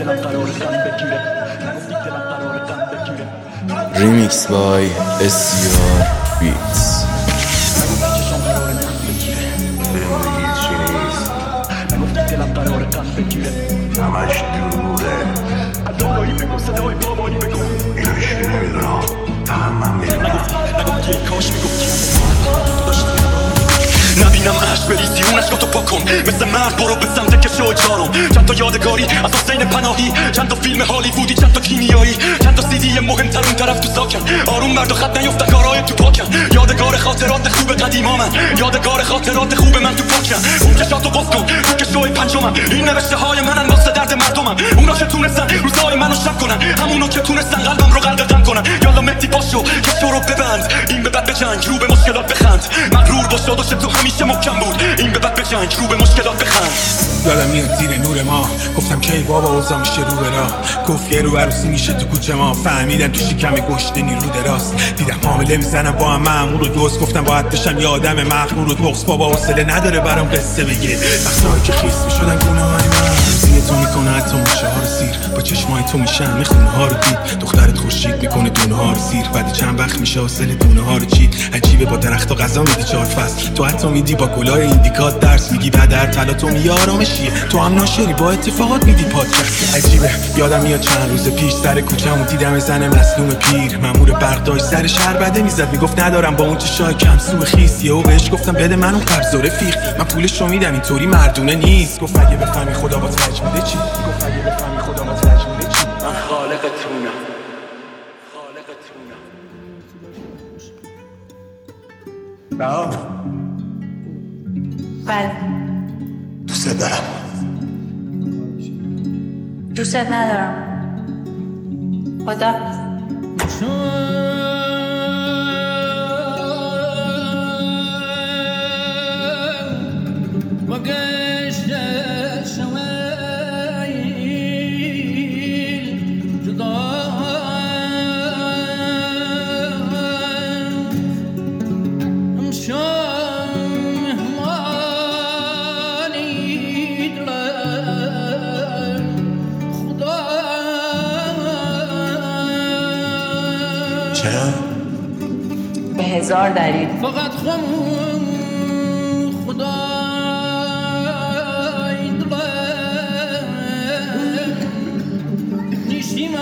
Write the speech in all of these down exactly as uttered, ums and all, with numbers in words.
Remix by اس سی آر Beats. همش دروغه اینو هیچکی نمیدونم، فقط من میدونم. نبینم عشق بریزی اون عشقاتو پاکن، مثل مرد برو به سمت کشه و جارم. چند تا یادگاری از حسین پناهی، چند تا فیلم هالیوودی، چند تا کیمیایی، چند تا سیدی مهمتر اون طرف تو ساکن. آروم مرد و خط نیفتن کارهای تو پاکن. یادگار خاطرات خوب قدیما من، یادگار خاطرات خوب من تو پاکن. اون کشاتو باز کن تو کشوی پنجمم، این نوشته های منن واسه درد مردمم. اونا که تونستن روزای منو شب کنن، همونا که تونستن قلبم رو غرق غم کنن. یالا مهدی باشو کشو رو ببند، این به بعد بجنگ رو به مشکلات بخند. مغرور باش داداش تو همیشه محکم بود، این به بعد بجنگ رو به مشکلات بخند. یادم میاد زیر نور ما گفتم کی بابا اوضاع میشه رو به راه. گفت یه رو عروسی میشه تو کوچه ما. فهمیدم تو شکم گشته نیرو دراست. دیدم حامله میزنم با هم مأمور و دوست. گفتم باید بشم یه آدم مغرور و بغض. بابا حوصله نداره برام قصه بگه. وقتایی که خیس میشدن گناهای من، روزی تو میکنه حتی موشه ها رو سیر. با چشمای تو میشم میخونه ها رو دید. دخترت خوشید میکنه دونه ها رو سیر. بعد چند وقت میشه حاصل دونه ها رو چید. عجیبه با درخت و غذا میدی چهار فصل. تو حتی میدی با گلای ایندیکات درس میگی. بعد در طلا تو میارامشیه. تو هم ناشری با اتفاقات میدی پادکست. عجیبه یادم میاد چند روز پیش سر کوچه‌مون دیدم زن مظلوم پیر. مأمور برق سر شهر بده میزد. میگفت ندارم با اون چشای کم سو خیس. یهو بهش گفتم بده من اون قبض و رفیق. من پولشو میدم اینطوری مردونه نیست. گفت اگه بفهمی خدا با ترج میده چی. گفت اگه بفهمی خدا با ترج میده چی. من خالقتونم، خالقتونم. بهام بله دوست دارم. دوست ندارم. خدا به هزار دلیل. فقط خدا نیشتیم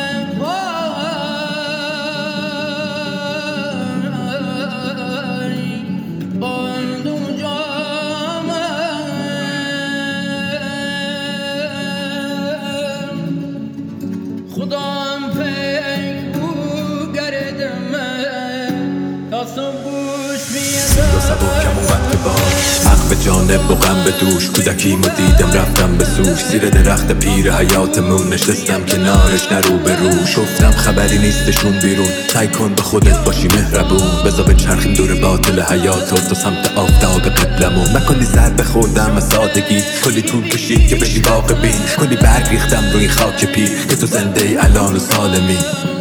زنده سبکم اومد به بار، حق به جانب و غم به دوش. کودکیمو دیدم رفتم به سوش. زیر درخت پیر حیاتمون نشستم کنارش نرو به روش. گفتم خبری نیستشون بیرون، سعی کن به خودت باشی مهربون. بذار به چرخیم دور باطل حیات و تو سمت آفتاب قبلمون. نکنی ضربه خوردم از سادگی، کلی طول کشید که بشی واقع بین. کلی برگ ریختم روی خاک پیر که تو زنده ای الان و سالمی.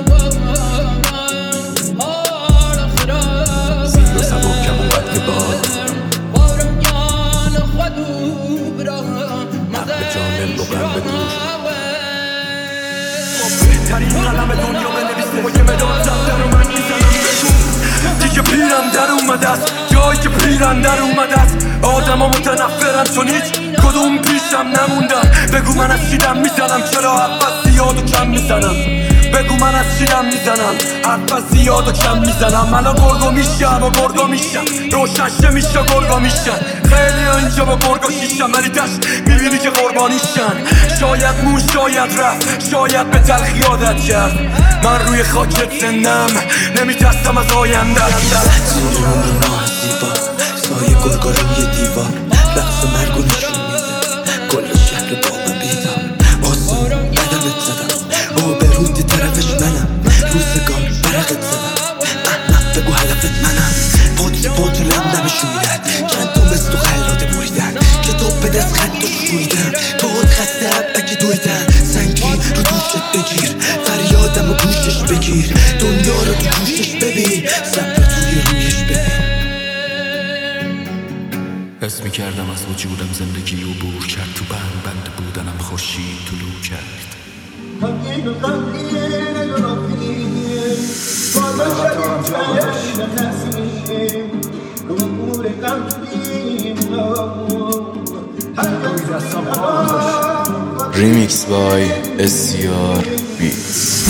بهترین قلم دنیا بنویسه با یه مداد زفتر و من میزنم بگو دیگه پیرم در اومده است. جایی که پیرم در اومده است. آدم ها متنفرن چون هیچ کدوم پیشم نموندن. بگو من از چیدم میزنم، چرا حرف زیاد و کم میزنم. بگو من از چیدم میزنم، حرف زیاد و کم میزنم. الان گرگو میشم و گرگو میشم، روشنشه میشه گرگو میشن. خیلی اینجا با گرگو شیشم، ولی دشت میبینی که قربانیشن. شاید مون شاید رفت، شاید به تلخی عادت کرد. من روی خاکت زندم، نمیترسم از آینده. زیر عمر ماه زیبا، سایه گرگا روی دیوار. رقص مرگو نشون میده، کل شهر بابا بیدار. آسون قدمت زدم، آبرود طرفش منم. روزگار برقت زدم، احمق بگو هدفت منم. پوت پوت لندمشون میدن، چند تا مثل تو خلاده بریدن. کتاب به دست خط و شویدن، تو خود خسته حبکی دویدن. سنگین رو دوشت بگیر، فریادم و گوشش بگیر. دنیا رو تو گوشش ببین، صبر توی رویش ببین. حس میکردم از وجودم زندگی عبور کرد. تو بند بند بودنم خورشید طلوع کرد. Remix by اس سی آر Beats.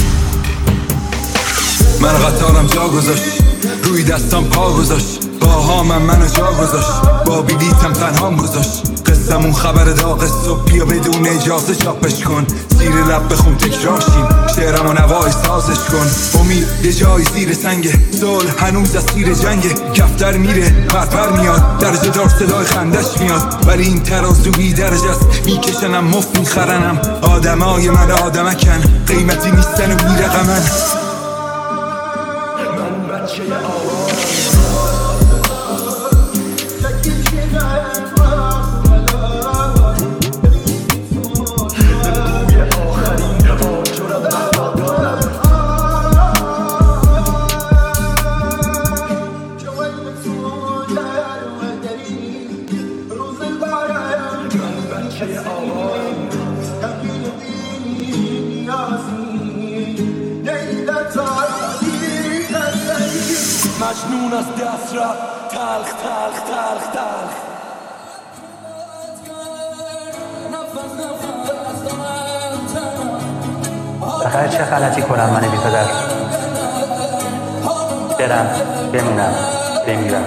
من قطارم جا گذاشت، روی دستم پا گذاشت، باها من منو جا گذاشت، با بیلیتم تنهام گذاشت. قصمون خبر داغ صبح، بیا بدون اجازه چاپش کن، زیر لب بخون تکرارشیم، شعرم و نوای سازش کن. امید یه جای زیر سنگه، صلح هنوز از تیر جنگه، کفتر میره پرپر میاد، درجه دار صدای خندش میاد، ولی این ترازو بی درجه است، میکشنم مفت میخرنم. آدمای من آدمکن، قیمتی نیستن و بی رقمن. مجنون از دست رفت، تلخ تلخ تلخ تلخ. بخیر چه غلطی کنم من بی پدر؟ برم بمونم بمیرم،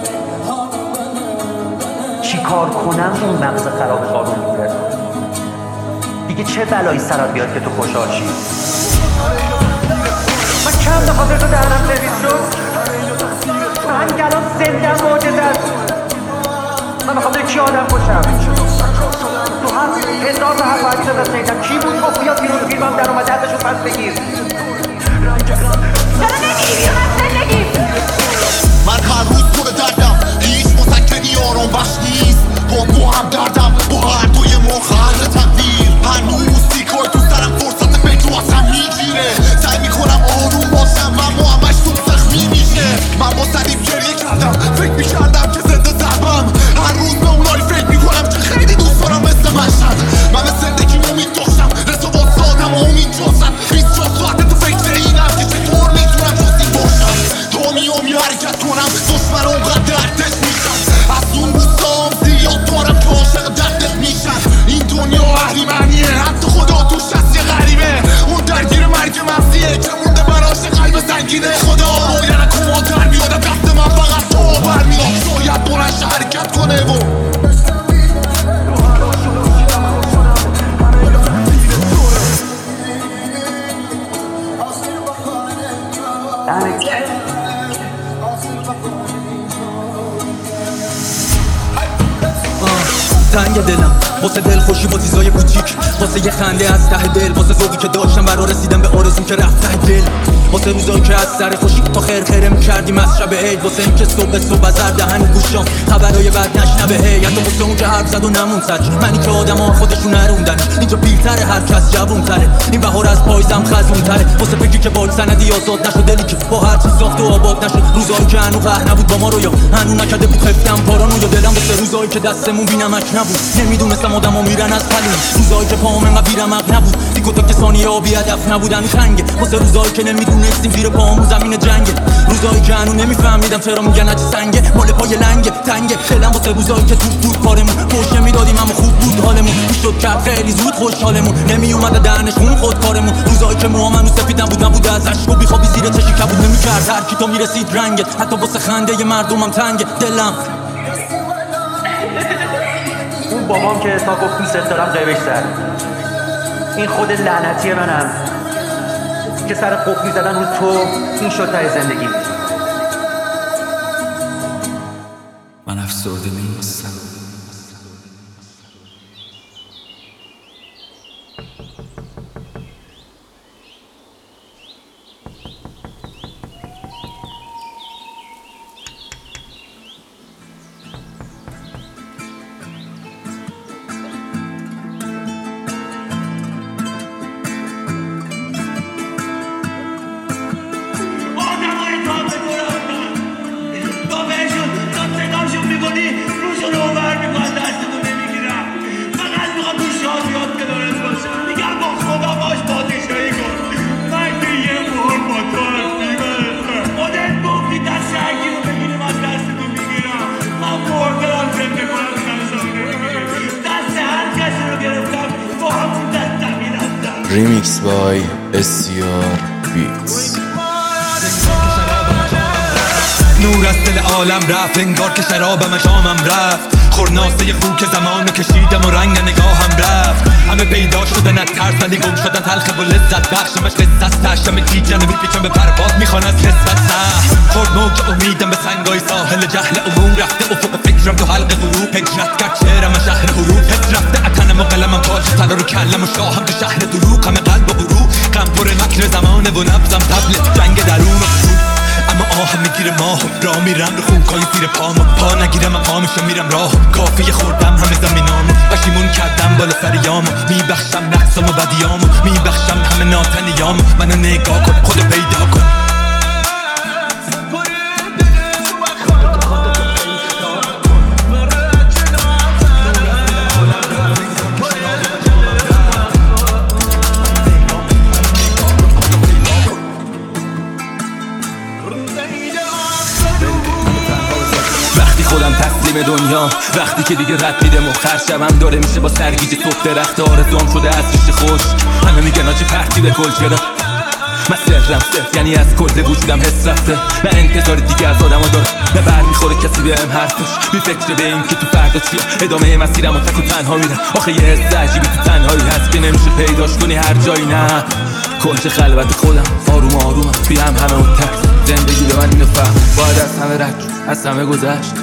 چی کار کنم این مغز خراب آروم میگیره؟ دیگه چه بلایی سرت بیاد که تو خوشحال شی؟ من کم به خاطر تو دهنم سرویس شد؟ من گلان زنده معجزه است. من به خاطر کی آدم کشم؟ تو هر هزار تا حرف حدیث دست نیدم، کی بود گفت بیا بیرون فیلمم در اومده ازشون پس بگیر. چرا نمیری بیرون از زندگیم؟ من هر روز پر دردم، هیچ مسکنی آرام بخش نیست. با تو هم دردم، با هر دوی ما خلق تقدیر. هنوز تیکای تو سرم فرصت فکر رو از هم میگیره. سعی میکنم آروم باشم اما همش تو زخمی میشه. من با سریم گریه کردم، فکر میکردم که زنده ضربم. هر روز به اونایی فکر میکنم که خیلی دوست دارم مثل من شد. من به زندگی امید داشتم، رسا با سادم و امید جستم. بیست و چهار ساعته تو فکر اینم که چطور میتونم جز این باشم. دامی امی حرکت کنم، دشمن اونقدر دردش میشن. از اون روزام زیاد دارم که عاشق دردت میشن. این دنیا اهریمنیه، حتی خدا توش هست یه غریبه. اون درگیر مرگ مغزیه که مونده براش قلب سنگینه. خدا باید کماتر میادم، دست من فقط تو برمیاد. شاید بلنش حرکت کنه و تنگ دلم واسه دل خوشی با چیزای کوچیک، واسه یه خنده از ته دل، واسه ذوقی که داشتم برا رسیدم به آرزوم که رفت ته دل، واسه روزایی که از سر خوشی تا خیر خیره میکردیم از شب عید، واسه این که صبح صبح از هر دهن گوشام خبرای بد نشنوه هی، حتی واسه اون که حرف زد و نمون سج، منی که آدما خودشون نروندن اینجا پیرتره، هر کس جوونتره، این بهار از پایزم خزونتره، واسه فکری که باید سندی آزاد نشد، دلی که با هر چیز ساخت و آباد نشد، روزایی که هنو قهر نبود با ما رو، یا هنو نکرده بود خفتم پارانو، یا دلم واسه روزایی که دستمون بینمک نبود، نمیدونستم آدما میرن از پلون، روزایی که پام انقدر بیرمق نبود، دیگه تا که ثانیه بی هدف نبودن تنگه، واسه روزایی که نمیدونستیم زیر پامون زمین جنگه، روزایی که هنو نمیفهمیدم چرا میگن اچ سنگه، مال پای لنگه تنگه، دلم واسه روزایی که توپ بود کارمون، پشت میدادیم اما خوب بود حالمون، میشد کرد خیلی زود خوشحالمون، نمیومد دهنشون خود کارمون، روزایی که موام هنوز سفیدم بود نبود از اشک و بیخوابی زیر چشی کبود نمیکرد، هر کی تو میرسید رنگت، حتی واسه خنده مردمم تنگه دلم. اون بابام که تا گفت دوست دارم قیبش سر، این خود لعنتی منم که سر قفلی زدن رو تو این شد ته زندگی. من افسرده نیستم. روشو رو بر میکنم دستتو نمیگیرم، فقط میخوام تو شادیات کنارت باشم، میگم Remix by اس سی آر Beats. نور از دل عالم رفت انگار که شرابم شامم رفت خورناسه خوک زمانو کشیدم و رنگ نگاهم رفت همه پیدا شدن از ترس ولی گم شدن تلخ و لذت بخشمش قصت تشتم تیجن میپیچم به پرواز میخوان از نسبت نه خورد موج امیدم به سنگای ساحل جهل عموم رفته افق فکرم تو حلق غروب هجرت کرد شعرم شهر حروف حس رفته اتنم و قلمم تاج طلا رو کلم و شاهم تو شهر دروغ همه قلب و غروب غم پر مکر زمانه و نبضم طبل جنگ درون و اما آهم میگیره ماه راه میرم رو خونکای زیر پام پا نگیرم مقامشو میرم راه کافی خوردم همه زمینامو پشیمون کردم بالا سر یامو میبخشم نقصم و بدیامو میبخشم همه ناتنیامو منو نگاه کن خودو پیدا کن خودم تسلیم دنیا وقتی که دیگه رد میدم و خرج شبم داره میشه با سرگیجه صبح درخت آرزوام شده از ریشه خوش همه میگن آجی پرتی به کل چرا من سرم صرف یعنی از کل وجودم حس رفته من انتظار دیگه از آدم ها دارم نه بر میخوره کسی بهم حرفش بی فکر به این که تو فردا چیه ادامه مسیرم و تک و تنها میرم آخه یه حس عجیبی تو تنهایی هست که نمیشه پیداش کنی هر جایی نه کنج خلوت خودم آروم آرومم توی هم همه اون ترس زندگی به من اینو فهم باید از همه رد از همه گذشت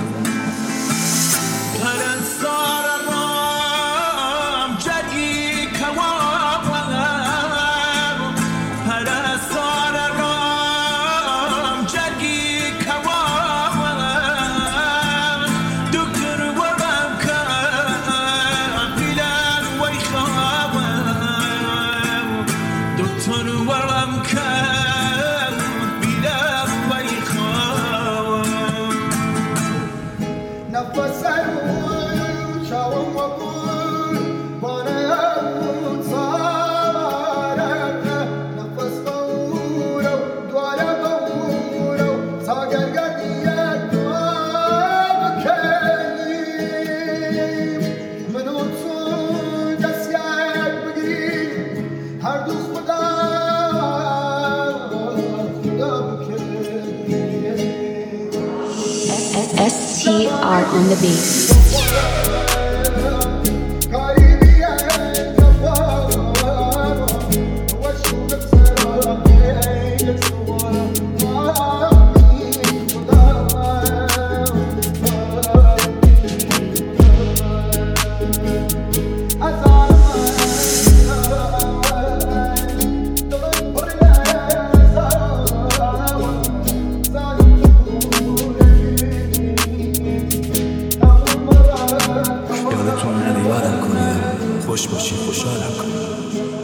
S T R on the beat. خوش باشی خوشحالم کن